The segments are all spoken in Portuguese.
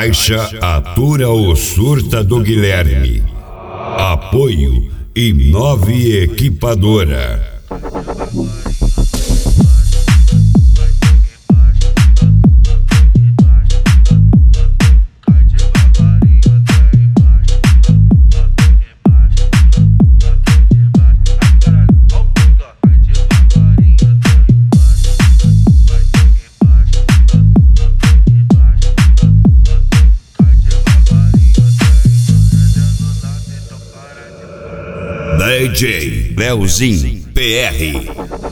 Caixa atura o surta do Guilherme. Apoio Inove Equipadora. DJ Leozinho PR.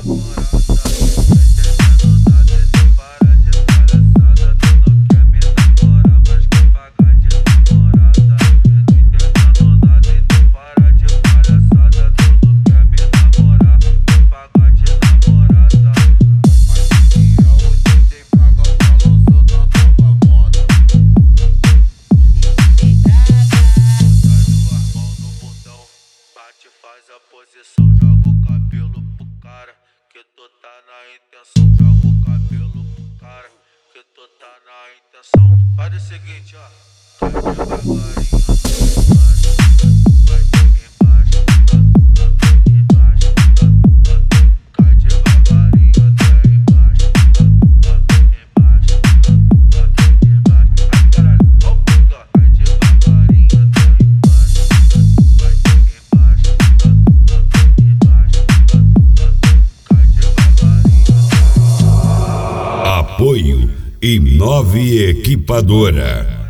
Faz a posição, joga o cabelo pro cara, que tu tá na intenção. Joga o cabelo pro cara, que tu tá na intenção. Faz o seguinte, ó, cai devagarinho. Apoio Inove Equipadora.